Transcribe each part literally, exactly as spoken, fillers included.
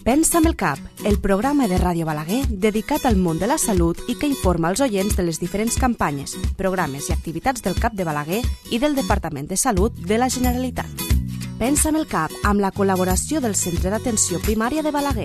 Pensa amb el cap, el programa de Ràdio Balaguer dedicat al món de la salut i que informa els oients de les diferents campanyes, programes i activitats del CAP de Balaguer i del Departament de Salut de la Generalitat. Pensa amb el cap, amb la col·laboració del Centre d'Atenció Primària de Balaguer.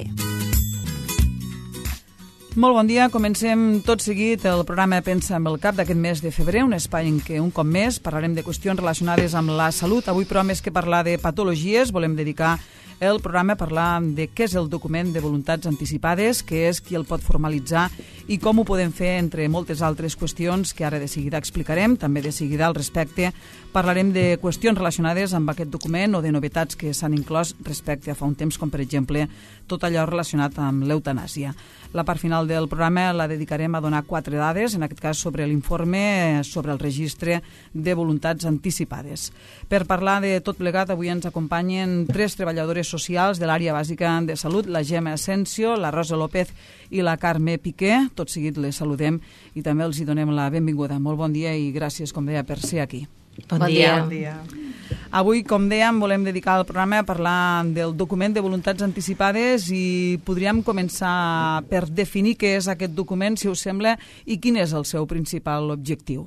Molt bon dia, comencem tot seguit el programa Pensa amb el cap d'aquest mes de febrer, un espai en què un cop més parlarem de qüestions relacionades amb la salut. Avui, però, més que parlar de patologies, volem dedicar el programa a parlar de què és el document de voluntats anticipades, què és, qui el pot formalitzar i com ho podem fer, entre moltes altres qüestions que ara de seguida explicarem. També de seguida al respecte parlarem de qüestions relacionades amb aquest document o de novetats que s'han inclòs respecte a fa un temps, com per exemple tot allò relacionat amb l'eutanàsia. La part final del programa la dedicarem a donar quatre dades, en aquest cas sobre l'informe sobre el registre de voluntats anticipades. Per parlar de tot plegat, avui ens acompanyen tres treballadores socials de l'àrea bàsica de salut, la Gemma Asensio, la Rosa López i la Carme Piqué. Tot seguit les saludem i també els hi donem la benvinguda. Molt bon dia i gràcies, com deia, per ser aquí. Bon, bon dia. Bon dia. Avui, com dèiem, volem dedicar el programa a parlar del document de voluntats anticipades i podríem començar per definir què és aquest document, si us sembla, i quin és el seu principal objectiu.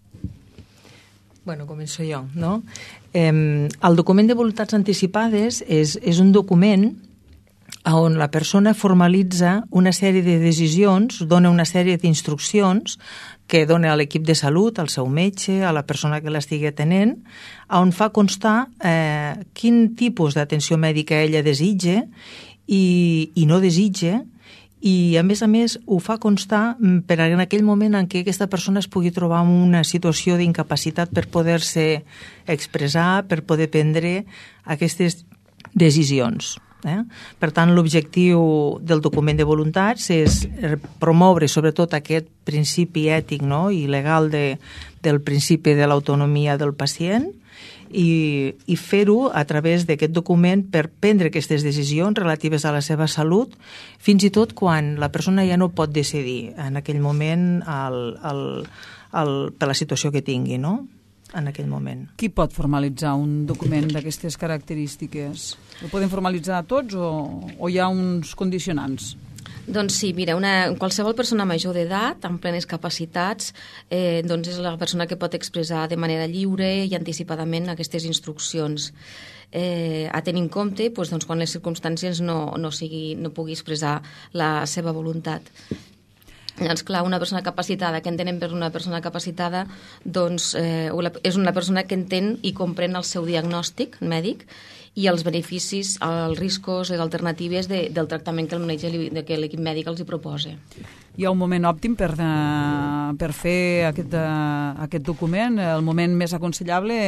Bueno, començo jo, no? Eh, el document de voluntats anticipades és, és un document on la persona formalitza una sèrie de decisions, dona una sèrie d'instruccions que dona a l'equip de salut, al seu metge, a la persona que l'estigui atenent, on fa constar eh, quin tipus d'atenció mèdica ella desitja i, i no desitja, i a més a més ho fa constar per en aquell moment en què aquesta persona es pugui trobar en una situació d'incapacitat per poder-se expressar, per poder prendre aquestes decisions. Eh? Per tant, l'objectiu del document de voluntats és promoure sobretot aquest principi ètic, no? I legal de, del principi de l'autonomia del pacient i, i fer-ho a través d'aquest document per prendre aquestes decisions relatives a la seva salut, fins i tot quan la persona ja no pot decidir en aquell moment el, el, el, per la situació que tingui, no? En aquell moment. Qui pot formalitzar un document d'aquestes característiques? Ho poden formalitzar tots o, o hi ha uns condicionants? Doncs sí, mira, una, qualsevol persona major d'edat, amb plenes capacitats, eh, doncs és la persona que pot expressar de manera lliure i anticipadament aquestes instruccions. Eh, a tenir en compte doncs, doncs, quan les circumstàncies no, no, sigui, no pugui expressar la seva voluntat. Doncs clar, una persona capacitada, que entenem per una persona capacitada, doncs eh, és una persona que entén i comprèn el seu diagnòstic mèdic i els beneficis, els riscos, les alternatives de, del tractament que el metge, que l'equip mèdic els hi proposa. Hi ha un moment òptim per, de, per fer aquest, uh, aquest document? El moment més aconsellable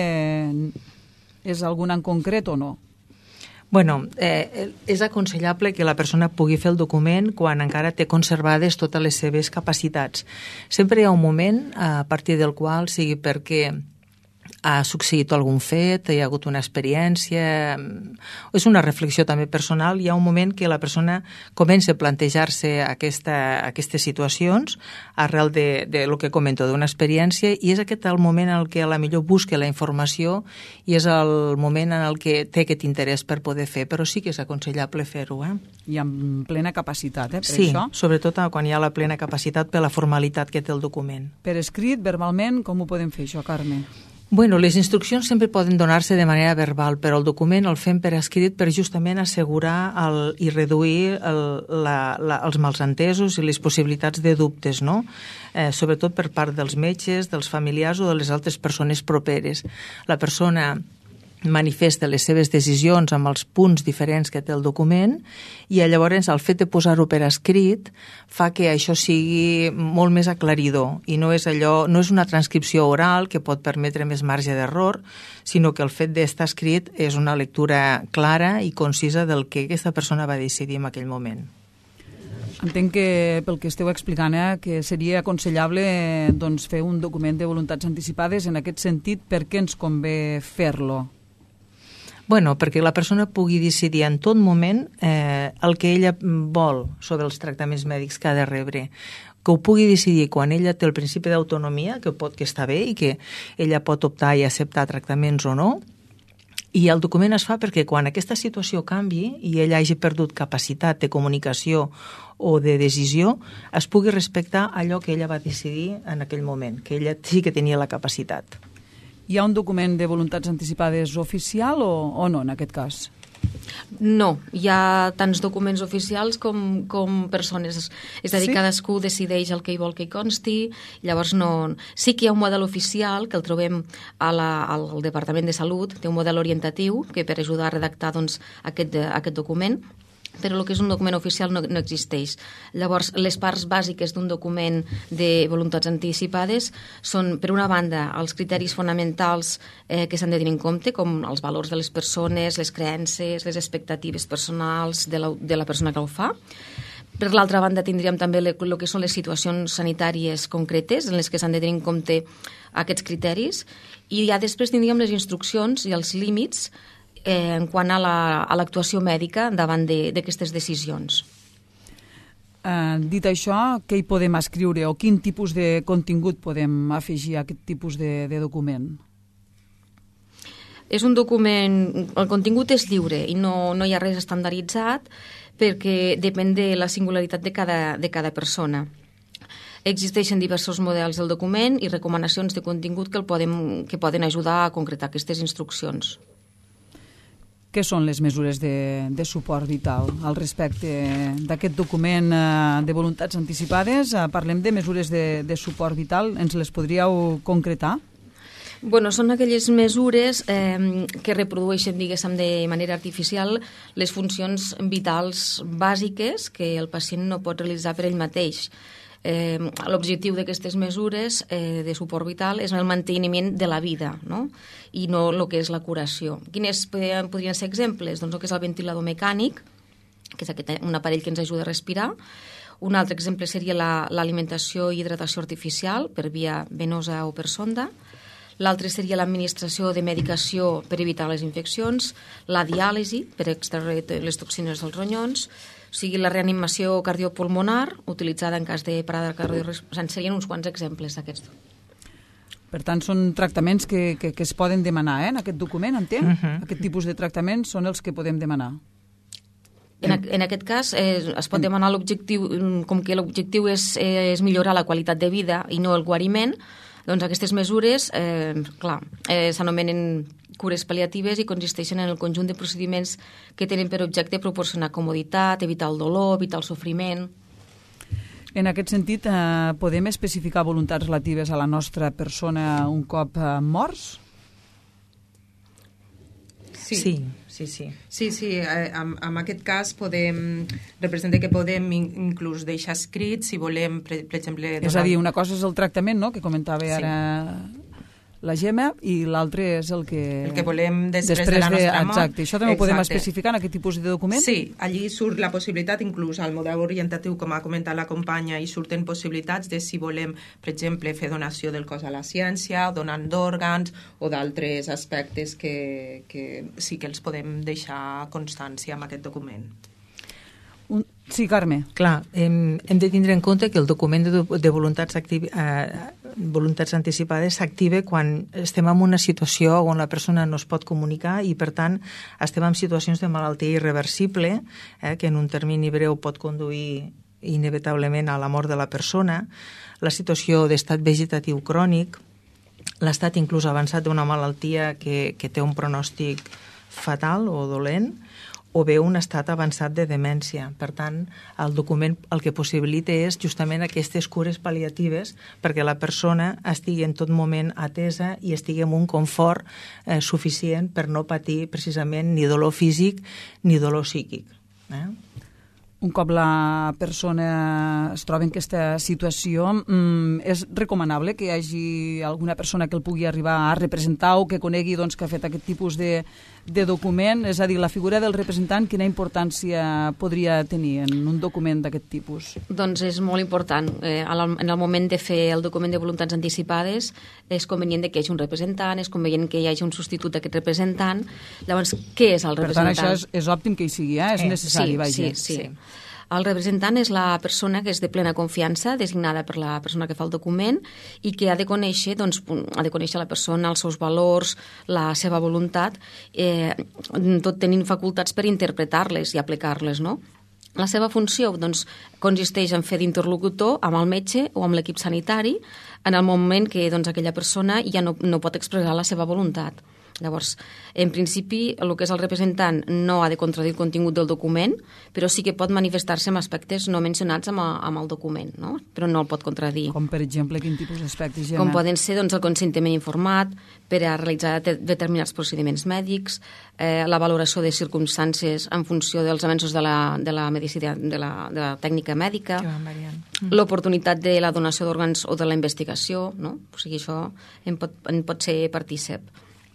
és algun en concret o no? Bueno, eh, és aconsellable que la persona pugui fer el document quan encara té conservades totes les seves capacitats. Sempre hi ha un moment a partir del qual, sigui perquè ha succeït algun fet, hi ha hagut una experiència, és una reflexió també personal, hi ha un moment que la persona comença a plantejar-se aquesta, aquestes situacions arrel de, de lo que comento, d'una experiència, i és aquest el moment en què a la millor busca la informació i és el moment en el que té aquest interès per poder fer, però sí que és aconsellable fer-ho. Eh? I amb plena capacitat, eh, per sí, això? Sí, sobretot quan hi ha la plena capacitat per la formalitat que té el document. Per escrit, verbalment, com ho podem fer això, Carme? Bueno, les instruccions sempre poden donar-se de manera verbal, però el document el fem per escrit per justament assegurar el, i reduir el, la, la, els malsentesos i les possibilitats de dubtes, no? Eh, sobretot per part dels metges, dels familiars o de les altres persones properes. La persona manifesta les seves decisions amb els punts diferents que té el document i llavors el fet de posar-ho per escrit fa que això sigui molt més aclaridor i no és allò, no és una transcripció oral que pot permetre més marge d'error, sinó que el fet d'estar escrit és una lectura clara i concisa del que aquesta persona va decidir en aquell moment. Entenc que pel que esteu explicant eh, que seria aconsellable doncs, fer un document de voluntats anticipades en aquest sentit. Per què ens convé fer-lo? Bueno, perquè la persona pugui decidir en tot moment eh, el que ella vol sobre els tractaments mèdics que ha de rebre, que ho pugui decidir quan ella té el principi d'autonomia, que pot que està bé i que ella pot optar i acceptar tractaments o no, I el document es fa perquè quan aquesta situació canvi i ell hagi perdut capacitat de comunicació o de decisió, es pugui respectar allò que ella va decidir en aquell moment, que ella sí que tenia la capacitat. Hi ha un document de voluntats anticipades oficial o, o no, en aquest cas? No, hi ha tants documents oficials com, com persones. És a dir, sí? Cadascú decideix el que hi vol que hi consti, llavors no... Sí que hi ha un model oficial que el trobem a la, al Departament de Salut, té un model orientatiu que per ajudar a redactar doncs, aquest, aquest document, però el que és un document oficial no, no existeix. Llavors, les parts bàsiques d'un document de voluntats anticipades són, per una banda, els criteris fonamentals eh, que s'han de tenir en compte, com els valors de les persones, les creences, les expectatives personals de la, de la persona que ho fa. Per l'altra banda, tindríem també el que són les situacions sanitàries concretes en les que s'han de tenir en compte aquests criteris, i ja després tindríem les instruccions i els límits Eh, en quant a l'actuació la, mèdica davant d'aquestes de, decisions. Eh, dit això, què hi podem escriure o quin tipus de contingut podem afegir a aquest tipus de, de document? És un document, el contingut és lliure i no, no hi ha res estandarditzat perquè depèn de la singularitat de cada, de cada persona. Existeixen diversos models del document i recomanacions de contingut que, el podem, que poden ajudar a concretar aquestes instruccions. Què són les mesures de, de suport vital al respecte d'aquest document eh, de voluntats anticipades? Eh, parlem de mesures de, de suport vital. Ens les podríeu concretar? Bueno, són aquelles mesures eh, que reprodueixen, diguéssim, de manera artificial les funcions vitals bàsiques que el pacient no pot realitzar per ell mateix. Eh, l'objectiu d'aquestes mesures eh, de suport vital és el manteniment de la vida, no? I no el que és la curació. Quines podrien, podrien ser exemples? Doncs el que és el ventilador mecànic, que és aquest, un aparell que ens ajuda a respirar. Un altre exemple seria l'alimentació la, i hidratació artificial per via venosa o per sonda. L'altre seria l'administració de medicació per evitar les infeccions, la diàlisi per extreure les toxines dels ronyons, o sigui, la reanimació cardiopulmonar, utilitzada en cas de parada cardiorespiratoria. Serien uns quants exemples d'aquests. Per tant, són tractaments que, que, que es poden demanar, eh, en aquest document, entenc? Uh -huh. Aquest tipus de tractaments són els que podem demanar. En, a, en aquest cas, eh, es pot demanar l'objectiu, com que l'objectiu és, eh, és millorar la qualitat de vida i no el guariment, doncs aquestes mesures, eh, clar, eh, s'anomenen cures pal·liatives i consisteixen en el conjunt de procediments que tenen per objecte proporcionar comoditat, evitar el dolor, evitar el sofriment. En aquest sentit, eh, podem especificar voluntats relatives a la nostra persona un cop eh, morts? Sí. Sí. Sí, sí. Sí, sí. Eh, en, en aquest cas podem, representa que podem inclús deixar escrit si volem, per, per exemple... Donar... És a dir, una cosa és el tractament, no?, que comentava sí. ara la Gemma, i l'altre és el que... El que volem després, després de la nostra de... mort. Exacte. Això també Exacte. Ho podem especificar en aquest tipus de document? Sí, allí surt la possibilitat, inclús al model orientatiu, com ha comentat la companya, i surten possibilitats de si volem, per exemple, fer donació del cos a la ciència, o donant d'òrgans, o d'altres aspectes que, que sí que els podem deixar constància en aquest document. Un... Sí, Carme. Clar, hem, hem de tindre en compte que el document de, de voluntats, activi, eh, voluntats anticipades s'activa quan estem en una situació on la persona no es pot comunicar i, per tant, estem en situacions de malaltia irreversible, eh, que en un termini breu pot conduir inevitablement a la mort de la persona, la situació d'estat vegetatiu crònic, l'estat inclús avançat d'una malaltia que, que té un pronòstic fatal o dolent, o bé un estat avançat de demència. Per tant, el document el que possibilita és justament aquestes cures pal·liatives perquè la persona estigui en tot moment atesa i estigui en un confort eh, suficient per no patir precisament ni dolor físic ni dolor psíquic. Eh? Un cop la persona es troba en aquesta situació, mm, és recomanable que hi hagi alguna persona que el pugui arribar a representar o que conegui doncs, que ha fet aquest tipus de, de document? És a dir, la figura del representant, quina importància podria tenir en un document d'aquest tipus? Doncs és molt important. Eh, en el moment de fer el document de voluntats anticipades és convenient que hi hagi un representant, és convenient que hi hagi un substitut d'aquest representant. Llavors, què és el representant? Per tant, això és, és òptim que hi sigui, eh? És necessari, sí, vaja. Sí, sí. El representant és la persona que és de plena confiança, designada per la persona que fa el document i que ha de conèixer, doncs, ha de conèixer la persona, els seus valors, la seva voluntat, eh, tot tenint facultats per interpretar-les i aplicar-les, no? La seva funció, doncs, consisteix en fer d'interlocutor amb el metge o amb l'equip sanitari en el moment que, doncs, aquella persona ja no, no pot expressar la seva voluntat. Llavors, en principi, el que és el representant no ha de contradir el contingut del document, però sí que pot manifestar-se amb aspectes no mencionats amb, a, amb el document, no? Però no el pot contradir. Com, per exemple, quin tipus d'aspectes, Gemma? Com poden ser, doncs, el consentiment informat per a realitzar de determinats procediments mèdics, eh, la valoració de circumstàncies en funció dels avenços de la, de la medicina, de la, de la tècnica mèdica, l'oportunitat de la donació d'òrgans o de la investigació, no? O sigui, això en pot, en pot ser partícip.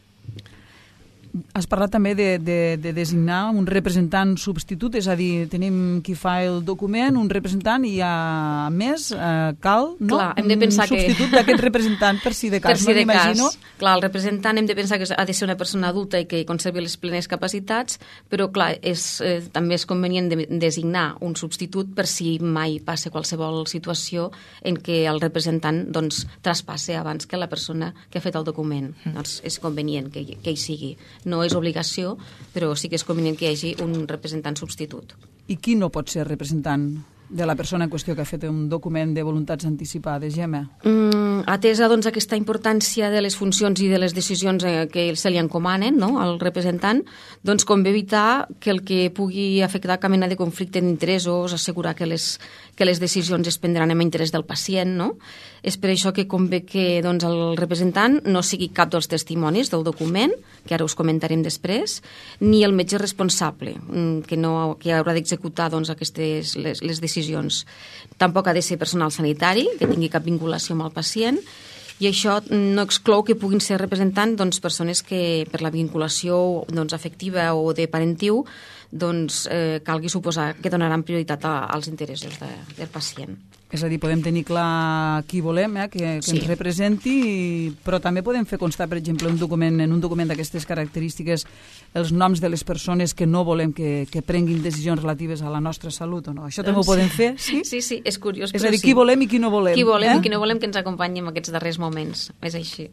Has parlat també de, de, de designar un representant substitut, és a dir, tenim qui fa el document, un representant, i a més eh, cal, no? Clar, hem de pensar un substitut que... d'aquest representant per si de cas, per si no m'imagino. Clar, el representant hem de pensar que ha de ser una persona adulta i que conservi les plenes capacitats, però clar, és, eh, també és convenient de designar un substitut per si mai passa qualsevol situació en què el representant, doncs, traspasse abans que la persona que ha fet el document. Mm. Doncs és convenient que, que hi sigui. No és obligació, però sí que és convenient que hi hagi un representant substitut. I qui no pot ser representant de la persona en qüestió que ha fet un document de voluntats anticipades, Gemma? Mm, atesa, doncs, aquesta importància de les funcions i de les decisions eh, que se li encomanen, no?, al representant, doncs convé evitar que el que pugui afectar cap mena de conflicte d'interessos, assegurar que les, que les decisions es prendran en interès del pacient, no? És per això que convé que, doncs, el representant no sigui cap dels testimonis del document, que ara us comentarem després, ni el metge responsable, que, no, que haurà d'executar, doncs, aquestes, les, les decisions. Tampoc ha de ser personal sanitari, que tingui cap vinculació amb el pacient, i això no exclou que puguin ser representant, doncs, persones que per la vinculació, doncs, afectiva o de parentiu, doncs, eh, calgui suposar que donaran prioritat a, als interessos de, del pacient. És a dir, podem tenir clar qui volem, eh, que, que sí. ens representi, però també podem fer constar, per exemple, un document, en un document d'aquestes característiques, els noms de les persones que no volem que, que prenguin decisions relatives a la nostra salut, o no? Això també ho podem fer, sí? Sí, sí, és curiós. És a dir, qui sí. volem i qui no volem. Qui volem eh? i qui no volem que ens acompanyi en aquests darrers moments. És així.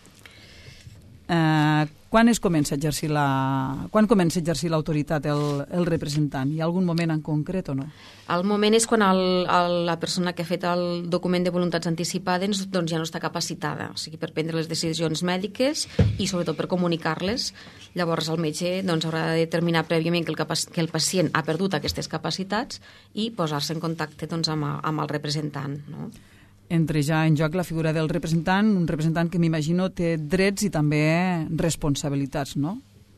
Uh, quan es comença a exercir la... quan comença a exercir l'autoritat el, el representant? Hi ha algun moment en concret o no? El moment és quan el, el, la persona que ha fet el document de voluntats anticipades, doncs, ja no està capacitada, o sigui, per prendre les decisions mèdiques i sobretot per comunicar-les. Llavors el metge, doncs, haurà de determinar prèviament que el, que el pacient ha perdut aquestes capacitats i posar-se en contacte, doncs, amb, amb el representant, no? Entra ja en joc la figura del representant, un representant que m'imagino té drets i també responsabilitats, no?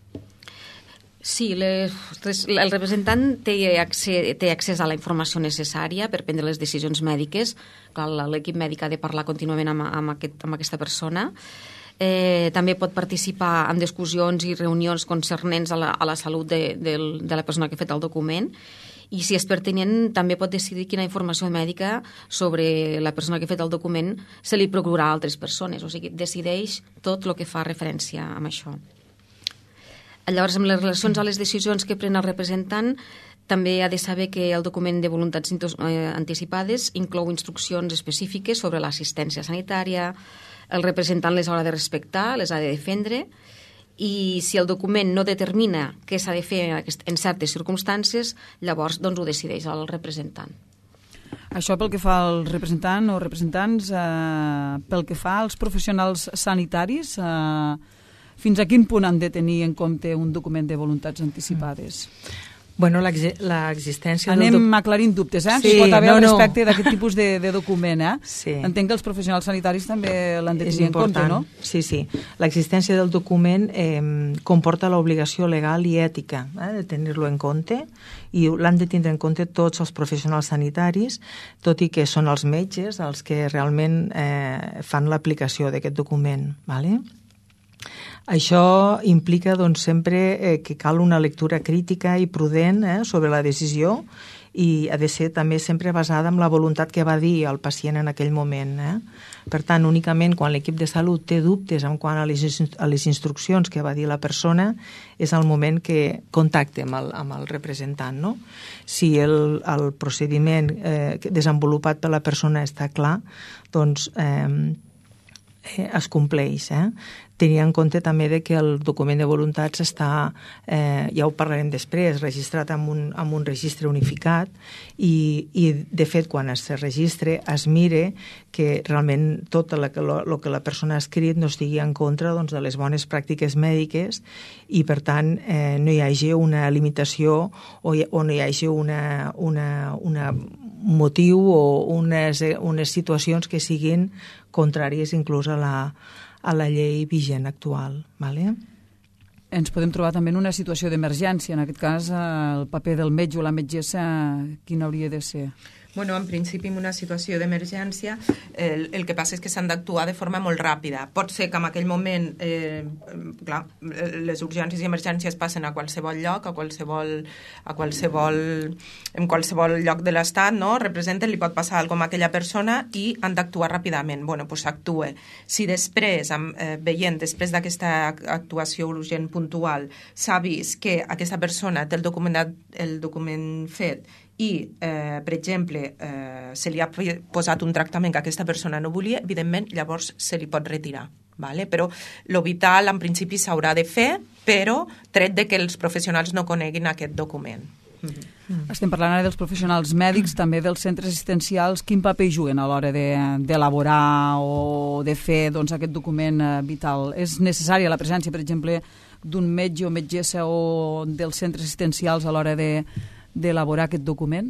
Sí, les, el representant té accés, té accés a la informació necessària per prendre les decisions mèdiques. L'equip mèdic ha de parlar contínuament amb, amb, aquest, amb aquesta persona. Eh, també pot participar en discussions i reunions concernents a la, a la salut de, de, de la persona que ha fet el document. I si és pertinent, també pot decidir quina informació mèdica sobre la persona que ha fet el document se li procurarà a altres persones. O sigui, decideix tot el que fa referència a això. Llavors, amb les relacions a les decisions que pren el representant, també ha de saber que el document de voluntats anticipades inclou instruccions específiques sobre l'assistència sanitària, el representant les haurà de respectar, les ha de defendre, i si el document no determina què s'ha de fer en certes circumstàncies, llavors, doncs, ho decideix el representant. Això pel que fa al representant o representants, eh, pel que fa als professionals sanitaris, eh, fins a quin punt han de tenir en compte un document de voluntats anticipades? Bueno, l'existència... Anem del... aclarint dubtes, eh? Sí, que pot haver no, al no. respecte d'aquest tipus de, de document, eh? Sí. Entenc que els professionals sanitaris també l'han de És tenir en compte, important. no? Sí, sí. L'existència del document eh, comporta l'obligació legal i ètica eh, de tenir-lo en compte, i l'han de tindre en compte tots els professionals sanitaris, tot i que són els metges els que realment eh, fan l'aplicació d'aquest document, ¿vale? Això implica, doncs, sempre eh, que cal una lectura crítica i prudent eh, sobre la decisió i ha de ser també sempre basada en la voluntat que va dir el pacient en aquell moment. Eh? Per tant, únicament quan l'equip de salut té dubtes en quant a les, a les instruccions que va dir la persona, és el moment que contacte amb el, amb el representant. No? Si el, el procediment eh, desenvolupat per la persona està clar, doncs eh, eh, es compleix. Eh? Tenir en compte també de que el document de voluntats està, eh, ja ho parlarem després, registrat en un, en un registre unificat i, i de fet quan es registre es mire que realment tot el que, lo, lo que la persona ha escrit no estigui en contra doncs, de les bones pràctiques mèdiques i per tant eh, no hi hagi una limitació o, hi, o no hi hagi una, una, una motiu o unes, unes situacions que siguin contràries inclús a la a la llei vigent actual. Vale? Ens podem trobar també en una situació d'emergència. En aquest cas, el paper del metge o la metgessa, quin hauria de ser? Bueno, en principi, en una situació d'emergència, el, el que passa és que s'han d'actuar de forma molt ràpida. Pot ser que en aquell moment, eh, clar, les urgències i emergències passen a qualsevol lloc, a qualsevol, a qualsevol, en qualsevol lloc de l'estat, no? Representen, li pot passar alguna cosa a aquella persona i han d'actuar ràpidament. Bueno, doncs s'actua. Si després, eh, veient, després d'aquesta actuació urgent puntual, s'ha vist que aquesta persona té el document, el document fet i, eh, per exemple, eh, se li ha posat un tractament que aquesta persona no volia, evidentment, llavors se li pot retirar. Vale? Però lo vital, en principi, s'haurà de fer, però tret de que els professionals no coneguin aquest document. Mm-hmm. Estem parlant ara dels professionals mèdics, també dels centres assistencials. Quin paper juguen a l'hora d'elaborar de, o de fer doncs, aquest document eh, vital? És necessària la presència, per exemple, d'un metge o metgessa o dels centres assistencials a l'hora de d'elaborar aquest document?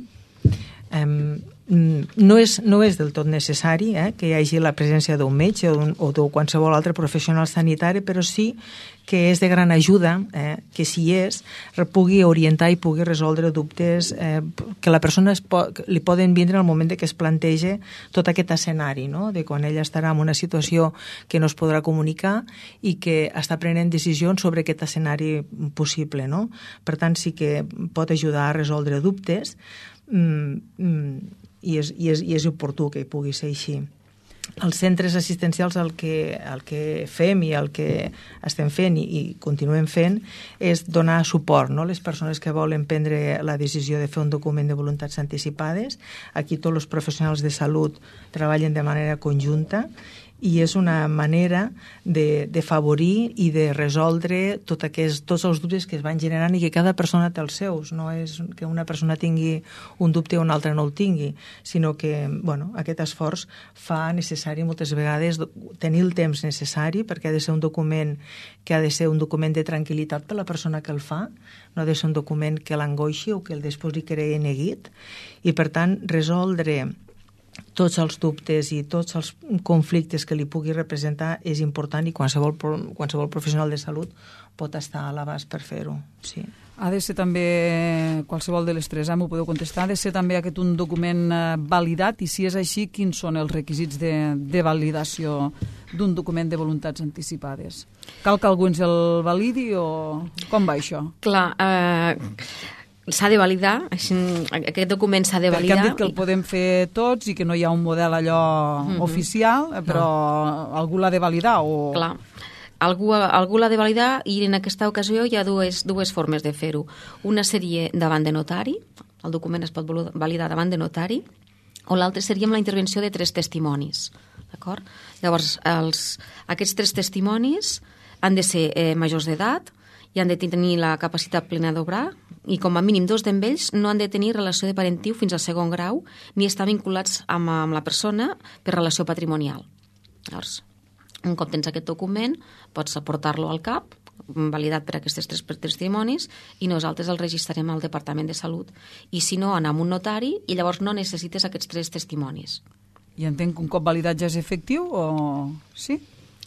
Um, no, és, no és del tot necessari eh, que hi hagi la presència d'un metge o, o de qualsevol altre professional sanitari, però sí que és de gran ajuda eh, que si hi és, pugui orientar i pugui resoldre dubtes eh, que la persona es po li poden vindre al moment de que es plantege tot aquest escenari, no? De quan ella estarà en una situació que no es podrà comunicar i que està prenent decisions sobre aquest escenari possible. No? Per tant, sí que pot ajudar a resoldre dubtes mm, mm, i, és, i, és, i és oportú que hi pugui ser així. Els centres assistencials el que, el que fem i el que estem fent i, i continuem fent és donar suport, no? Les persones que volen prendre la decisió de fer un document de voluntats anticipades. Aquí tots els professionals de salut treballen de manera conjunta i és una manera de, de favorir i de resoldre tot aquest, tots els dubtes que es van generant i que cada persona té els seus. No és que una persona tingui un dubte o una altra no el tingui, sinó que bueno, aquest esforç fa necessari moltes vegades tenir el temps necessari perquè ha de ser un document que ha de ser un document de tranquil·litat per la persona que el fa, no ha de ser un document que l'angoixi o que el després li creï neguit i per tant resoldre tots els dubtes i tots els conflictes que li pugui representar és important i qualsevol, qualsevol professional de salut pot estar a l'abast per fer-ho. Sí. Ha de ser també, qualsevol de les tres, eh, m'ho podeu contestar, ha de ser també aquest un document eh, validat i si és així, quins són els requisits de, de validació d'un document de voluntats anticipades? Cal que algú ens el validi o com va això? Clar, eh... s'ha de validar, aquest document s'ha de validar. Perquè han dit que el podem fer tots i que no hi ha un model allò mm-hmm. oficial, però no. Algú l'ha de validar o... Clar, algú, algú l'ha de validar i en aquesta ocasió hi ha dues, dues formes de fer-ho. Una seria davant de notari, el document es pot validar davant de notari, o l'altra seria amb la intervenció de tres testimonis. D'acord? Llavors, els, aquests tres testimonis han de ser eh, majors d'edat i han de tenir la capacitat plena d'obrar i com a mínim dos d'ells no han de tenir relació de parentiu fins al segon grau ni estar vinculats amb, amb la persona per relació patrimonial. Llavors, un cop tens aquest document, pots aportar-lo al C A P, validat per aquests tres testimonis, i nosaltres el registrarem al Departament de Salut. I si no, anar amb un notari i llavors no necessites aquests tres testimonis. I entenc que un cop validat ja és efectiu o... Sí?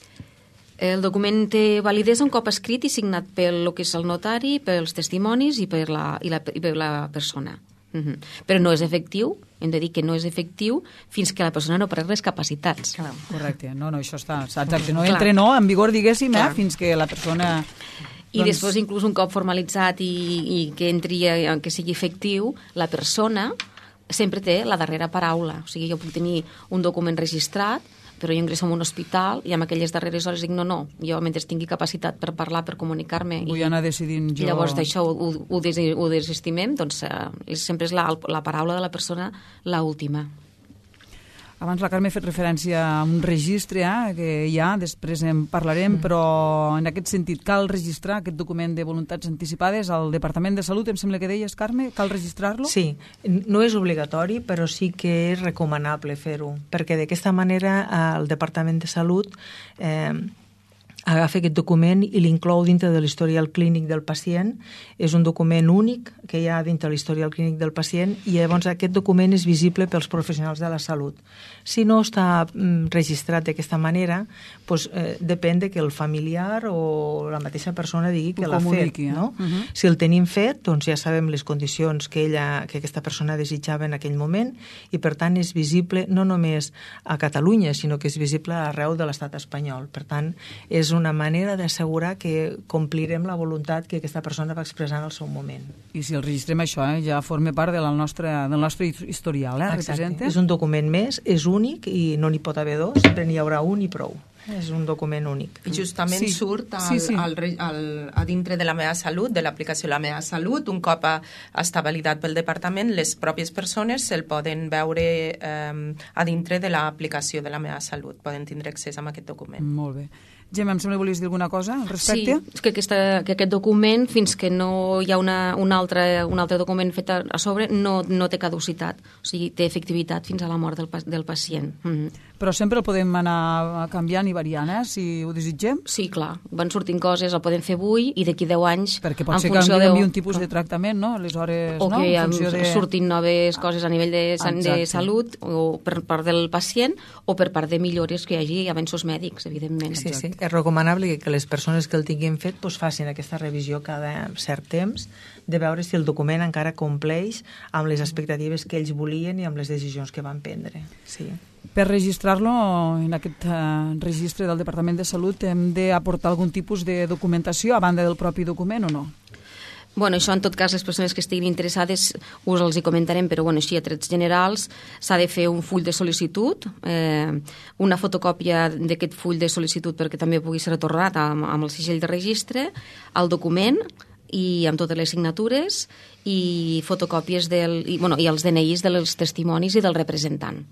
El document té validesa un cop escrit i signat pel que és el notari, pels testimonis i per la, i la, i per la persona. Uh-huh. Però no és efectiu, hem de dir que no és efectiu fins que la persona no perd les capacitats. Clar. Correcte, no, no, això està, exacte, no entra no, en vigor, diguéssim, eh, fins que la persona... I doncs... després, inclús un cop formalitzat i, i que entri, que sigui efectiu, la persona sempre té la darrera paraula. O sigui, jo puc tenir un document registrat, però jo ingresso en un hospital i amb aquelles darreres hores dic no, no, jo mentre tingui capacitat per parlar, per comunicar-me... Vull anar decidint jo... I llavors d'això ho, ho, des, ho desestimem, doncs eh, sempre és la, la paraula de la persona l'última. Abans la Carme ha fet referència a un registre eh, que hi ha, després en parlarem, mm. però en aquest sentit cal registrar aquest document de voluntats anticipades al Departament de Salut, em sembla que deies, Carme, cal registrar-lo? Sí, no és obligatori, però sí que és recomanable fer-ho, perquè d'aquesta manera el Departament de Salut eh, agafa aquest document i l'inclou dintre de l'historial clínic del pacient. És un document únic que hi ha dintre de l'historial clínic del pacient i llavors aquest document és visible pels professionals de la salut. Si no està mm, registrat d'aquesta manera, doncs, eh, depèn de que el familiar o la mateixa persona digui que l'ha fet. Eh? No? Uh -huh. Si el tenim fet, doncs ja sabem les condicions que, ella, que aquesta persona desitjava en aquell moment i per tant és visible no només a Catalunya, sinó que és visible arreu de l'estat espanyol. Per tant, és una manera d'assegurar que complirem la voluntat que aquesta persona va expressar en el seu moment. I si el registrem això, eh, ja forma part de la nostra, del nostre historial, eh? Representa? És un document més, és únic i no n'hi pot haver dos, sempre n'hi haurà un i prou. És un document únic. I justament sí. surt al, sí, sí. Al, al, a dintre de la meva salut, de l'aplicació de la meva salut, un cop a, està validat pel departament, les pròpies persones se'l poden veure eh, a dintre de l'aplicació de la meva salut, poden tindre accés a aquest document. Molt bé. Gemma, em sembla que volies dir alguna cosa al respecte? Sí, és que, aquesta, que aquest document, fins que no hi ha una, un, altre, un altre document fet a, a sobre, no, no té caducitat. O sigui, té efectivitat fins a la mort del, del pacient. Mm-hmm. Però sempre el podem anar canviant i variant, eh, si ho desitgem? Sí, clar. Van sortint coses, el podem fer avui i d'aquí deu anys... Perquè pot ser que canviï de... un tipus de tractament, no? Aleshores, o no? que en funció de... surtin noves coses a nivell de, de salut, o per part del pacient, o per part de millores que hi hagi avenços mèdics, evidentment. Sí, sí. És recomanable que les persones que el tinguin fet doncs, facin aquesta revisió cada cert temps de veure si el document encara compleix amb les expectatives que ells volien i amb les decisions que van prendre. Sí. Per registrar-lo en aquest uh, registre del Departament de Salut hem d'aportar algun tipus de documentació a banda del propi document o no? Bueno, això en tot cas les persones que estiguin interessades us els hi comentarem, però bueno, així a trets generals s'ha de fer un full de sol·licitud, eh, una fotocòpia d'aquest full de sol·licitud perquè també pugui ser retornat amb, amb el segell de registre, el document i amb totes les signatures i fotocòpies del, i, bueno, i els D N Is dels testimonis i del representant.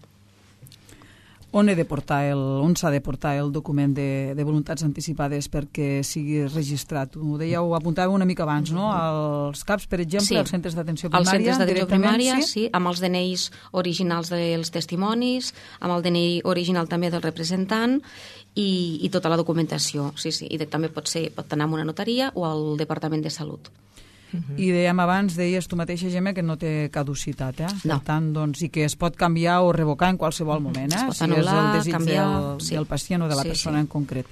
On he de portar el, on s'ha de portar el document de, de voluntats anticipades perquè sigui registrat? Ho dèieu, ho apuntàveu una mica abans, no? Als C A Ps, per exemple, sí. als centres d'atenció primària? Als centres d'atenció primària, sí? sí, amb els D N Is originals dels testimonis, amb el D N I original també del representant i, i tota la documentació, sí, sí. I de, també pot ser, pot anar a una notaria o al Departament de Salut. Uh-huh. I dèiem abans, deies tu mateixa, Gemma, que no té caducitat, eh? No. Per tant, doncs, i que es pot canviar o revocar en qualsevol moment, eh? Es pot si anul·lar, és el desig canviar, del, sí. del pacient o de la sí, persona sí. en concret.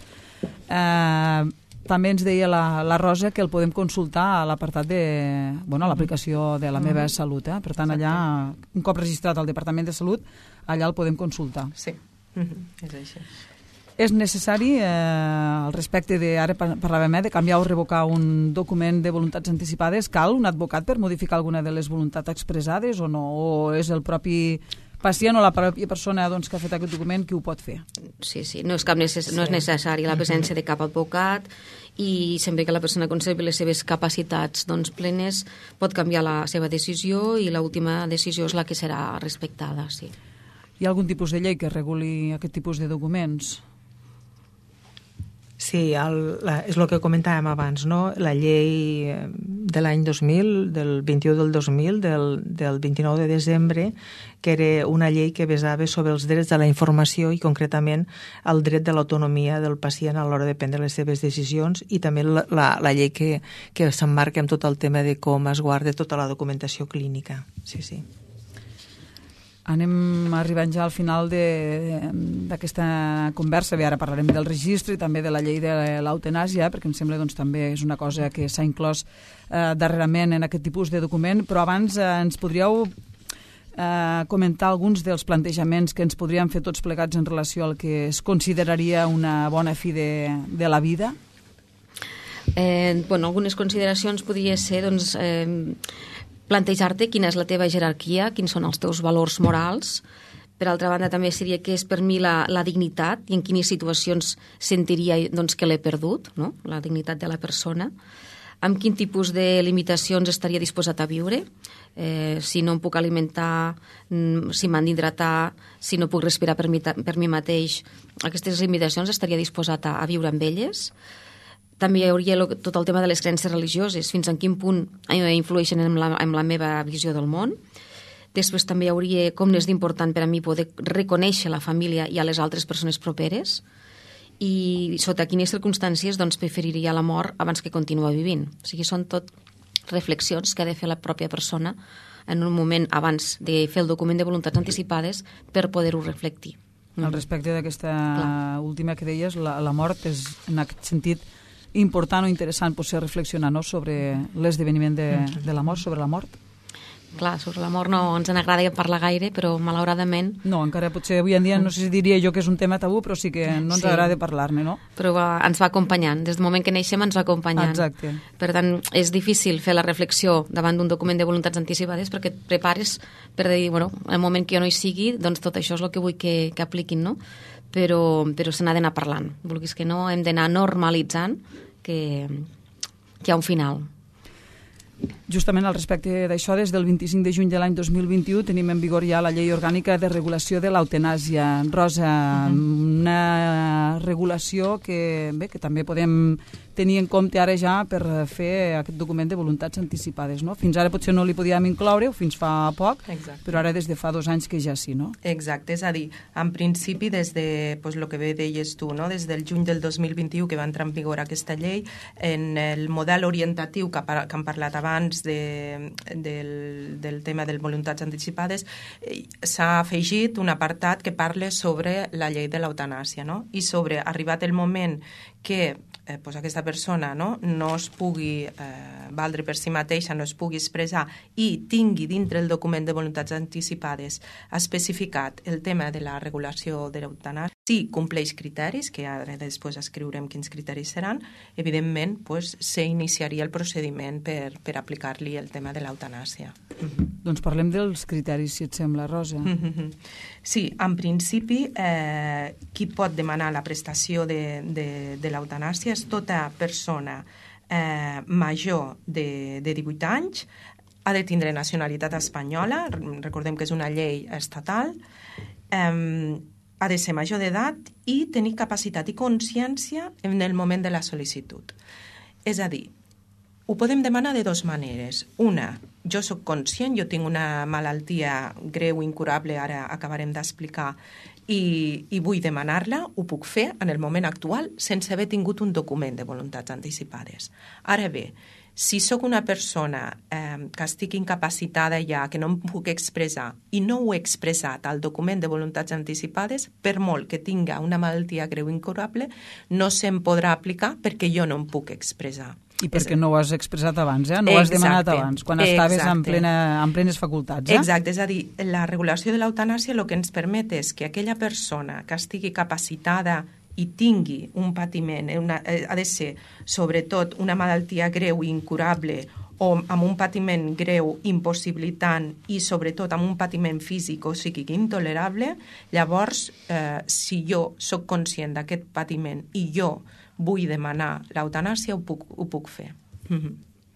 Eh, també ens deia la, la Rosa que el podem consultar a l'apartat de, bueno, a l'aplicació de la meva salut, eh? Per tant, allà, un cop registrat al Departament de Salut, allà el podem consultar. Sí, mm-hmm. és així. És necessari, eh, al respecte de, ara parlàvem, eh, de canviar o revocar un document de voluntats anticipades, cal un advocat per modificar alguna de les voluntats expressades o no? O és el propi pacient o la pròpia persona doncs, que ha fet aquest document qui ho pot fer? Sí, sí, no és, cap necess... sí. no és necessari la presència de cap advocat i sempre que la persona conservi les seves capacitats doncs, plenes pot canviar la seva decisió i l'última decisió és la que serà respectada, sí. Hi ha algun tipus de llei que reguli aquest tipus de documents? Sí, el, la, és el que comentàvem abans, no? La llei de l'any dos mil, del vint-i-u del dos mil, del, del vint-i-nou de desembre, que era una llei que basava sobre els drets de la informació i concretament el dret de l'autonomia del pacient a l'hora de prendre les seves decisions i també la, la, la llei que, que s'emmarca amb tot el tema de com es guarda tota la documentació clínica. Sí, sí. Anem arribant ja al final d'aquesta conversa. Bé, ara parlarem del registre i també de la llei de l'eutanàsia, perquè em sembla doncs, també és una cosa que s'ha inclòs eh, darrerament en aquest tipus de document, però abans eh, ens podríeu eh, comentar alguns dels plantejaments que ens podríem fer tots plegats en relació al que es consideraria una bona fi de, de la vida? Eh, bueno, algunes consideracions podria ser doncs, eh, plantejar-te quina és la teva jerarquia, quins són els teus valors morals. Per altra banda, també seria què és per mi la, la dignitat i en quines situacions sentiria doncs, que l'he perdut, no? La dignitat de la persona. Amb quin tipus de limitacions estaria disposat a viure, eh, si no em puc alimentar, si m'han d'hidratar, si no puc respirar per mi, per mi mateix. Aquestes limitacions estaria disposat a, a viure amb elles. També hi hauria lo, tot el tema de les creences religioses, fins en quin punt influeixen en la, en la meva visió del món. Després també hi hauria com és d'important per a mi poder reconèixer la família i a les altres persones properes, i sota quines circumstàncies doncs, preferiria la mort abans que continuar vivint. O sigui, són tot reflexions que ha de fer la pròpia persona en un moment abans de fer el document de voluntats anticipades per poder-ho reflectir. Al respecte d'aquesta última que deies, la, la mort és en aquest sentit important o interessant potser reflexionar, no?, sobre l'esdeveniment de, de la mort, sobre la mort. Clar, sobre la mort no ens n'agrada parlar gaire, però malauradament... No, encara potser avui en dia no sé si diria jo que és un tema tabú, però sí que no ens sí. agrada parlar-ne, no? Però va, ens va acompanyant, des del moment que neixem ens va acompanyant. Exacte. Per tant, és difícil fer la reflexió davant d'un document de voluntats anticipades perquè et prepares per dir, bueno, en el moment que jo no hi sigui, doncs tot això és el que vull que, que apliquin, no? Però, però se n'ha d'anar parlant. Vulguis que no, hem d'anar normalitzant que, que hi ha un final. Justament al respecte d'això, des del vint-i-cinc de juny de l'any dos mil vint-i-u tenim en vigor ja la llei orgànica de regulació de l'eutanàsia. Rosa, uh-huh. una regulació que, bé, que també podem tenir en compte ara ja per fer aquest document de voluntats anticipades, no? Fins ara potser no li podíem incloure, o fins fa poc, Exacte. Però ara des de fa dos anys que ja sí, no? Exacte, és a dir, en principi des de, pues, lo que bé deies tu, no? Des del juny del dos mil vint-i-u que va entrar en vigor aquesta llei, en el model orientatiu que, que hem parlat abans de, del, del tema de voluntats anticipades, eh, s'ha afegit un apartat que parla sobre la llei de l'eutanàsia, no? I sobre, arribat el moment que eh, pues aquesta persona no, no es pugui eh, valdre per si mateixa, no es pugui expressar i tingui dintre el document de voluntats anticipades especificat el tema de la regulació de l'eutanàsia, si compleix criteris, que ara després escriurem quins criteris seran, evidentment pues, s'iniciaria el procediment per, per aplicar-li el tema de l'eutanàsia. Mm-hmm. Doncs parlem dels criteris, si et sembla, Rosa. Mm-hmm. Sí, en principi, eh, qui pot demanar la prestació de, de, de l'eutanàsia és tota persona eh, major de, de divuit anys, ha de tindre nacionalitat espanyola, recordem que és una llei estatal, eh, ha de ser major d'edat i tenir capacitat i consciència en el moment de la sol·licitud. És a dir, ho podem demanar de dues maneres. Una, jo sóc conscient, jo tinc una malaltia greu, incurable, ara acabarem d'explicar, i, i vull demanar-la, ho puc fer en el moment actual sense haver tingut un document de voluntats anticipades. Ara bé, si sóc una persona eh, que estic incapacitada ja, que no em puc expressar i no ho he expressat al document de voluntats anticipades, per molt que tinga una malaltia greu incurable, no se'm podrà aplicar perquè jo no em puc expressar. I perquè no ho has expressat abans, eh? No ho has demanat abans, quan estaves en, plena, en plenes facultats. Eh? Exacte, és a dir, la regulació de l'eutanàsia el que ens permet és que aquella persona que estigui capacitada i tingui un patiment, una, ha de ser sobretot una malaltia greu i incurable o amb un patiment greu impossibilitant i sobretot amb un patiment físic o psíquic intolerable, llavors, eh, si jo sóc conscient d'aquest patiment i jo vull demanar l'eutanàsia, ho puc, ho puc fer. Mm-hmm.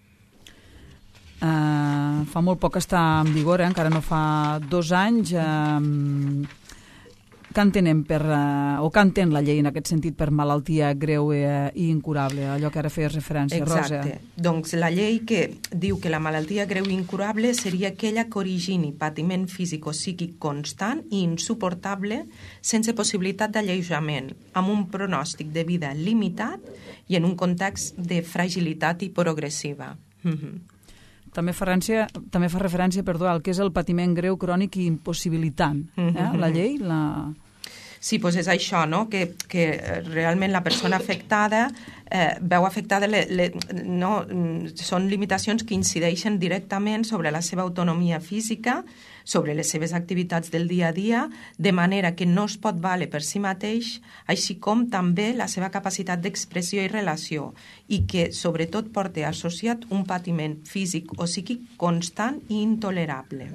uh, fa molt poc està en vigor, eh? Encara no fa dos anys. Uh, què entenem per, uh, o què entén la llei en aquest sentit per malaltia greu uh, i incurable, allò que ara feies referència, Exacte. Rosa? Doncs la llei que diu que la malaltia greu i incurable seria aquella que origini patiment físic o psíquic constant i insuportable sense possibilitat d'alleujament, amb un pronòstic de vida limitat i en un context de fragilitat i progressiva. Mm-hmm. També fa referència, també fa referència perdó, al que és el patiment greu crònic i impossibilitant. Eh? La llei, la... Sí, doncs és això, no? que, que realment la persona afectada eh, veu afectada, le, le, no, són limitacions que incideixen directament sobre la seva autonomia física, sobre les seves activitats del dia a dia, de manera que no es pot valer per si mateix, així com també la seva capacitat d'expressió i relació, i que sobretot porta associat un patiment físic o psíquic constant i intolerable.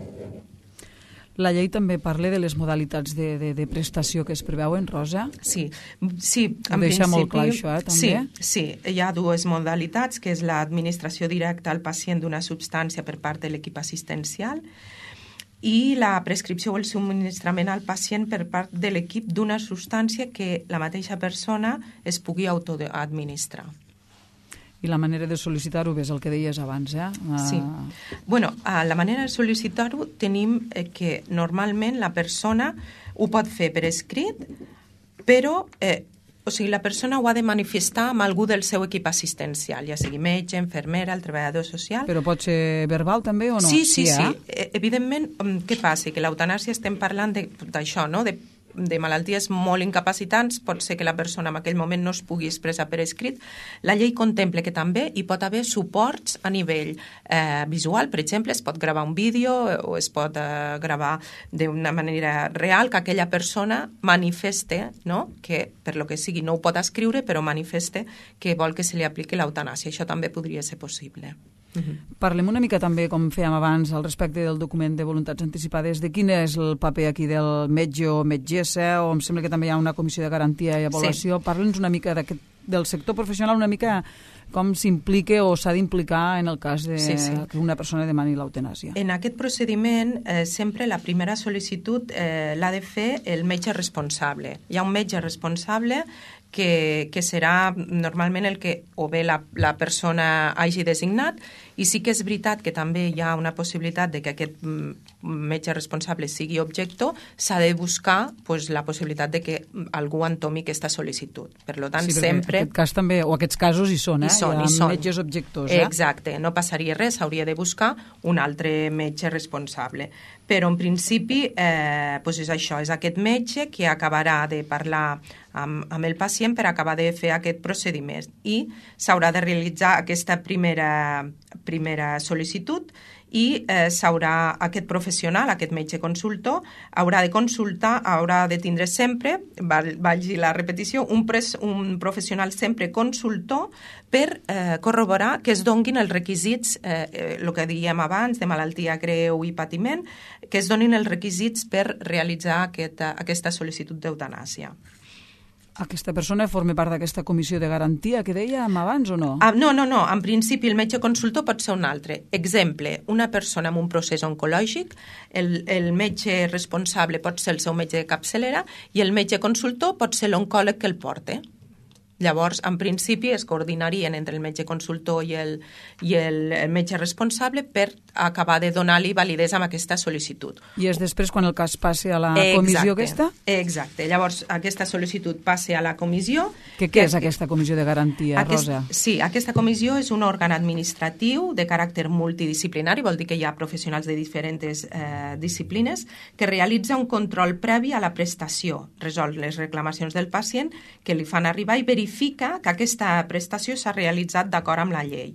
La llei també parla de les modalitats de, de, de prestació que es preveuen, Rosa? Sí, sí. Ho deixa molt clar, això, eh, també? Sí, sí, hi ha dues modalitats, que és l'administració directa al pacient d'una substància per part de l'equip assistencial i la prescripció o el subministrament al pacient per part de l'equip d'una substància que la mateixa persona es pugui autoadministrar. I la manera de sol·licitar-ho, és el que deies abans, eh? Uh... Sí. Bueno, la manera de sol·licitar-ho tenim que normalment la persona ho pot fer per escrit, però eh, o sigui, la persona ho ha de manifestar amb algú del seu equip assistencial, ja sigui metge, infermera, el treballador social. Però pot ser verbal també o no? Sí, sí, sí. sí. Eh? Evidentment, què passa? Que l'eutanàsia estem parlant d'això, no?, de de malalties molt incapacitants, pot ser que la persona en aquell moment no es pugui expressar per escrit. La llei contempla que també hi pot haver suports a nivell eh, visual, per exemple, es pot gravar un vídeo o es pot eh, gravar d'una manera real que aquella persona manifeste, no?, que per lo que sigui no ho pot escriure, però manifeste que vol que se li apliqui l'eutanàsia. Això també podria ser possible. Uh-huh. Parlem una mica també, com fèiem abans, al respecte del document de voluntats anticipades, de quin és el paper aquí del metge o metgessa, o em sembla que també hi ha una comissió de garantia i avaluació. Sí. Parla'ns una mica del sector professional, una mica com s'implica o s'ha d'implicar en el cas de sí, sí. que una persona demani l'eutanàsia. En aquest procediment, eh, sempre la primera sol·licitud eh, l'ha de fer el metge responsable. Hi ha un metge responsable que, que serà normalment el que o bé la, la persona hagi designat, i sí que és veritat que també hi ha una possibilitat de que aquest metge responsable sigui objector, s'ha de buscar pues, la possibilitat de que algú entomi aquesta sol·licitud. Per tant, sí, sempre... Aquest cas també, o aquests casos hi són, eh? Hi són, hi ha hi són. metges objectors. Eh? Exacte, no passaria res, s'hauria de buscar un altre metge responsable. Però en principi eh, pues és això, és aquest metge que acabarà de parlar amb, amb el pacient per acabar de fer aquest procediment i s'haurà de realitzar aquesta primera, primera sol·licitud i eh, s'haurà, aquest professional, aquest metge consultor, haurà de consultar, haurà de tindre sempre, valgui la repetició, un, pres, un professional sempre consultor per eh, corroborar que es donguin els requisits, eh, el que dèiem abans, de malaltia greu i patiment, que es donin els requisits per realitzar aquesta, aquesta sol·licitud d'eutanàsia. Aquesta persona forma part d'aquesta comissió de garantia que dèiem abans o no? Ah, no, no, no. En principi el metge consultor pot ser un altre. Exemple, una persona amb un procés oncològic, el, el metge responsable pot ser el seu metge de capçalera i el metge consultor pot ser l'oncòleg que el porta. Llavors, en principi, es coordinarien entre el metge consultor i el, i el, el metge responsable per acabar de donar-li validesa amb aquesta sol·licitud. I és després quan el cas passi a la comissió aquesta? Exacte. Llavors, aquesta sol·licitud passi a la comissió. Que, què és aquesta comissió de garantia, aquest, Rosa? Sí, aquesta comissió és un òrgan administratiu de caràcter multidisciplinari, vol dir que hi ha professionals de diferents eh, disciplines, que realitza un control previ a la prestació, resol les reclamacions del pacient que li fan arribar i verifica que aquesta prestació s'ha realitzat d'acord amb la llei.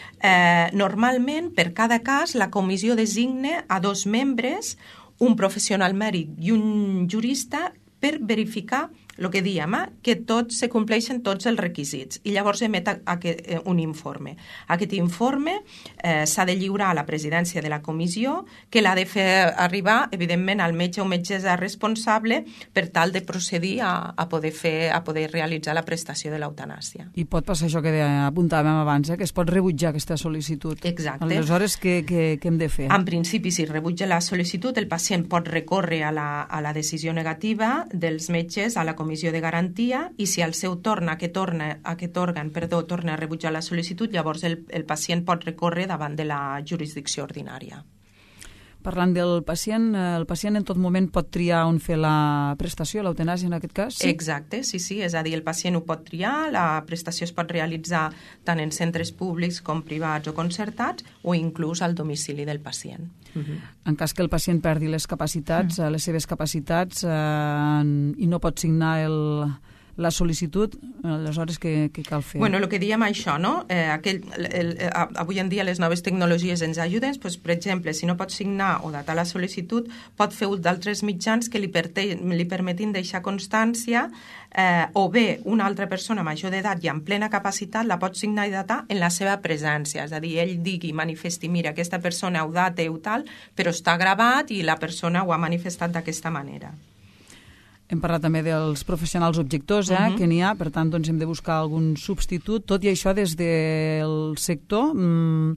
Eh, normalment, per cada cas, la comissió designa a dos membres, un professional mèdic i un jurista, per verificar el que diem, eh? que tots se compleixen tots els requisits, i llavors emet un informe. Aquest informe eh, s'ha de lliurar a la presidència de la comissió, que l'ha de fer arribar, evidentment, al metge o metgessa responsable per tal de procedir a, a, poder, fer, a poder realitzar la prestació de l'eutanàsia. I pot passar això que apuntàvem abans, eh? que es pot rebutjar aquesta sol·licitud. Exacte. Aleshores, què, què, què hem de fer? En principi, si rebutja la sol·licitud, el pacient pot recórrer a la, a la decisió negativa dels metges a la comissió de garantia, i si al seu torn aquest, torna, aquest òrgan perdó, torna a rebutjar la sol·licitud, llavors el, el pacient pot recórrer davant de la jurisdicció ordinària. Parlant del pacient, el pacient en tot moment pot triar on fer la prestació, l'eutanàsia en aquest cas? Sí? Exacte, sí, sí, és a dir, el pacient ho pot triar, la prestació es pot realitzar tant en centres públics com privats o concertats, o inclús al domicili del pacient. Uh-huh. En cas que el pacient perdi les capacitats, uh-huh. les seves capacitats, eh, i no pot signar el, la sol·licitud, aleshores què, què cal fer? Bueno, el que diem això, no? Eh, aquell, el, el, avui en dia les noves tecnologies ens ajuden, doncs, per exemple, si no pot signar o datar la sol·licitud, pot fer ús d'altres mitjans que li, perte, li permetin deixar constància, eh, o bé una altra persona major d'edat i amb plena capacitat la pot signar i datar en la seva presència, és a dir, ell digui, manifesti, mira, aquesta persona ho data o tal, però està gravat i la persona ho ha manifestat d'aquesta manera. Hem parlat també dels professionals objectors, eh, uh-huh. que n'hi ha, per tant, doncs, hem de buscar algun substitut. Tot i això, des del sector, mmm,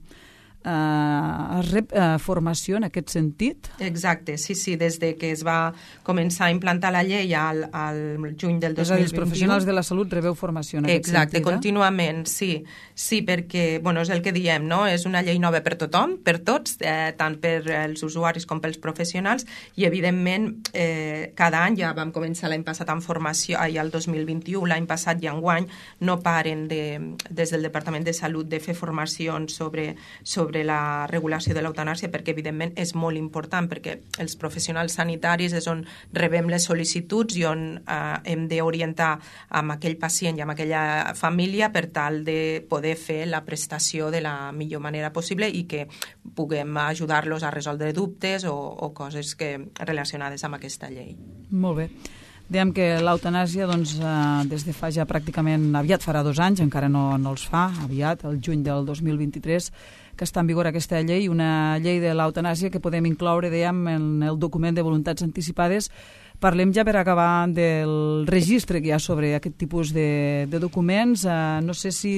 eh, es rep eh, formació en aquest sentit? Exacte, sí, sí, des de que es va començar a implantar la llei al, al juny del dos mil vint-i-u. És a dir, els professionals de la salut rebeu formació en aquest Exacte, sentit, eh? Contínuament, sí. Sí, perquè, bueno, és el que diem, no? És una llei nova per tothom, per tots, eh, tant per els usuaris com pels professionals, i evidentment eh, cada any, ja vam començar l'any passat amb formació, ai, el dos mil vint-i-u, l'any passat i enguany, no paren de, des del Departament de Salut de fer formacions sobre, sobre la regulació de l'eutanàsia, perquè evidentment és molt important, perquè els professionals sanitaris és on rebem les sol·licituds i on eh, hem d'orientar amb aquell pacient i amb aquella família per tal de poder fer la prestació de la millor manera possible i que puguem ajudar-los a resoldre dubtes o, o coses que, relacionades amb aquesta llei. Molt bé. Dèiem que l'eutanàsia, doncs, eh, des de fa ja pràcticament, aviat farà dos anys, encara no, no els fa, aviat, el juny del dos mil vint-i-tres, que està en vigor aquesta llei, una llei de l'eutanàsia que podem incloure, dèiem, en el document de voluntats anticipades. Parlem ja per acabar del registre que hi ha sobre aquest tipus de, de documents. Uh, no sé si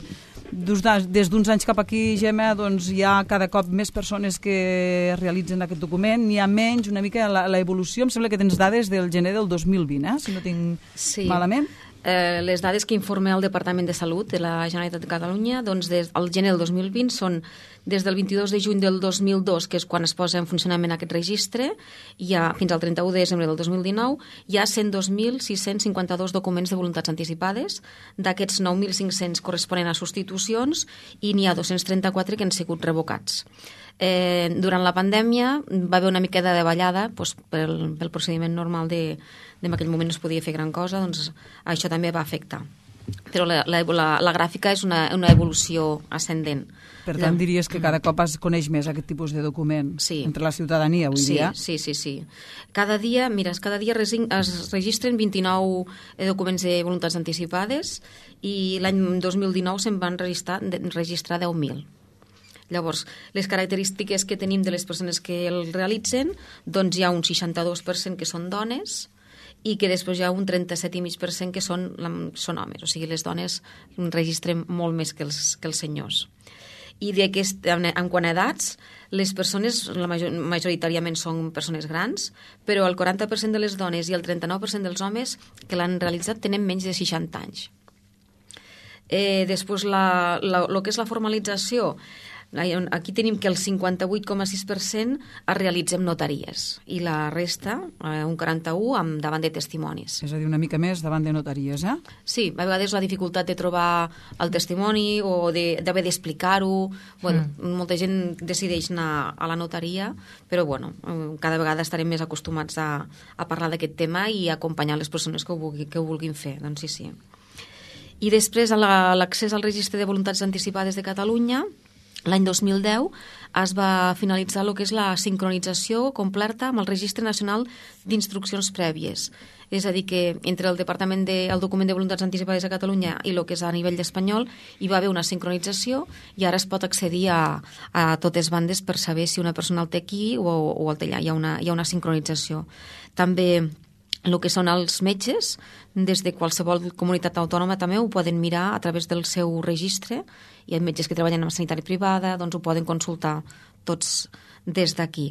des d'uns anys cap aquí, Gemma, doncs hi ha cada cop més persones que realitzen aquest document, n'hi ha menys, una mica la, la evolució. Em sembla que tens dades del gener del dos mil vint, eh? Si no tinc sí. malament. Eh, les dades que informa el Departament de Salut de la Generalitat de Catalunya, doncs des del gener del dos mil vint són des del vint-i-dos de juny del dos mil dos, que és quan es posa en funcionament aquest registre, i ha, fins al trenta-u de desembre del dos mil dinou, hi ha cent dos mil sis-cents cinquanta-dos documents de voluntats anticipades. D'aquests, nou mil cinc-cents corresponen a substitucions i n'hi ha dos-cents trenta-quatre que han sigut revocats. Eh, durant la pandèmia va haver una mica de davallada, doncs, pel, pel procediment normal de, de en aquell moment no es podia fer gran cosa, doncs això també va afectar. Però la, la, la, la gràfica és una, una evolució ascendent. Per tant, la... diries que cada cop es coneix més aquest tipus de document sí. entre la ciutadania avui sí, dia? Sí, sí, sí. Cada dia, mira, cada dia es registren vint-i-nou documents de voluntats anticipades i l'any dos mil dinou se'n van registrar, registrar deu mil. Llavors, les característiques que tenim de les persones que el realitzen, doncs hi ha un seixanta-dos per cent que són dones i que després hi ha un trenta-set coma cinc per cent que són, són homes. O sigui, les dones registren molt més que els, que els senyors. I d'aquest, en, en quant a edats, les persones la major, majoritàriament són persones grans, però el quaranta per cent de les dones i el trenta-nou per cent dels homes que l'han realitzat tenen menys de seixanta anys. Eh, després, la, la, el que és la formalització, aquí tenim que el cinquanta-vuit coma sis per cent es realitza en notaries i la resta, un quaranta-u, amb, davant de testimonis. És a dir, una mica més davant de notaries, eh? Sí, a vegades la dificultat de trobar el testimoni o d'haver d'explicar-ho. Bueno, mm. Molta gent decideix anar a la notaria, però bueno, cada vegada estarem més acostumats a, a parlar d'aquest tema i a acompanyar les persones que ho, vulgui, que ho vulguin fer. Doncs sí, sí. I després, l'accés al registre de voluntats anticipades de Catalunya, l'any dos mil deu es va finalitzar el que és la sincronització completa amb el Registre Nacional d'Instruccions Prèvies. És a dir, que entre el Departament de, el document de voluntats anticipades a Catalunya i el que és a nivell espanyol hi va haver una sincronització i ara es pot accedir a, a totes bandes per saber si una persona el té aquí o, o el té allà. Hi ha una, hi ha una sincronització. També el que són els metges, des de qualsevol comunitat autònoma també ho poden mirar a través del seu registre. Hi ha metges que treballen en sanitat privada, doncs ho poden consultar tots des d'aquí.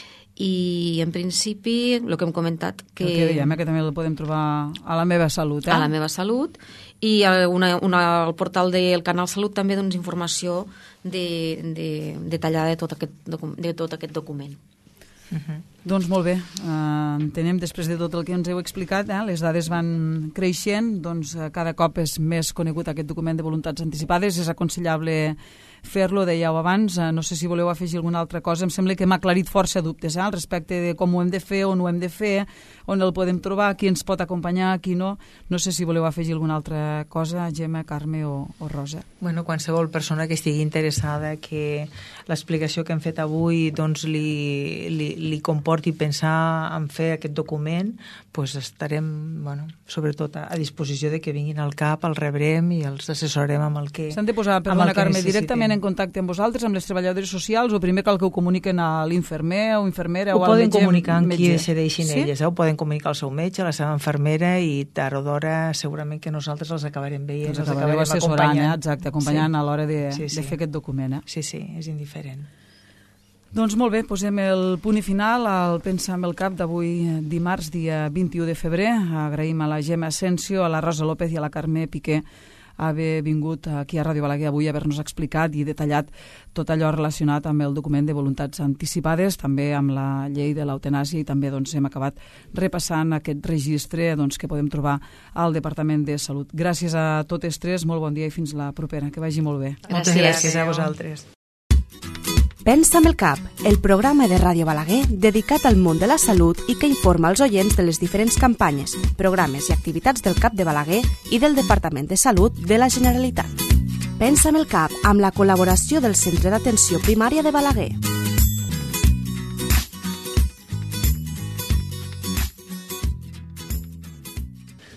I en principi, el que hem comentat... Que... El que dèiem, que també el podem trobar a la meva salut. Eh? A la meva salut. I una, una, al portal del Canal Salut també doncs, informació de, de, detallada de tot aquest, de tot aquest document. Uh-huh. Doncs molt bé, uh, entenem després de tot el que ens heu explicat, eh, les dades van creixent, doncs uh, cada cop és més conegut aquest document de voluntats anticipades, és aconsellable fer-lo, dèieu abans. Eh, no sé si voleu afegir alguna altra cosa. Em sembla que m'ha aclarit força dubtes eh, al respecte de com ho hem de fer, on ho hem de fer, on el podem trobar, qui ens pot acompanyar, qui no. No sé si voleu afegir alguna altra cosa, Gemma, Carme o, o Rosa. Bueno, qualsevol persona que estigui interessada que l'explicació que hem fet avui doncs, li, li, li comporti pensar en fer aquest document, pues estarem, bueno, sobretot a, a disposició de que vinguin al CAP, el rebrem i els assessorem amb el que s'han de posar, perdona Carme, directament en contacte amb vosaltres, amb les treballadores socials, o primer cal que ho comuniquen a l'infermer o infermera ho o al metge? Ho poden comunicar amb qui metge. decideixin sí? elles, eh? Ho poden comunicar al seu metge, a la seva infermera, i tard o d'hora segurament que nosaltres els acabarem veient, els, els acabarem acabarem assessorant, acompanyant. Eh? Exacte, acompanyant sí. a l'hora de, sí, sí. de fer aquest document. Eh? Sí, sí, és indiferent. Doncs molt bé, posem el punt i final al Pensa amb el Cap d'avui dimarts, dia vint-i-u de febrer. Agraïm a la Gemma Asensio, a la Rosa López i a la Carme Piqué haver vingut aquí a Ràdio Balaguer avui, haver-nos explicat i detallat tot allò relacionat amb el document de voluntats anticipades, també amb la llei de l'eutanàsia, i també doncs, hem acabat repassant aquest registre doncs, que podem trobar al Departament de Salut. Gràcies a totes tres, molt bon dia i fins la propera. Que vagi molt bé. Gràcies. Moltes gràcies a vosaltres. Pensa amb el Cap, el programa de Ràdio Balaguer dedicat al món de la salut i que informa els oients de les diferents campanyes, programes i activitats del Cap de Balaguer i del Departament de Salut de la Generalitat. Pensa amb el Cap, amb la col·laboració del Centre d'Atenció Primària de Balaguer.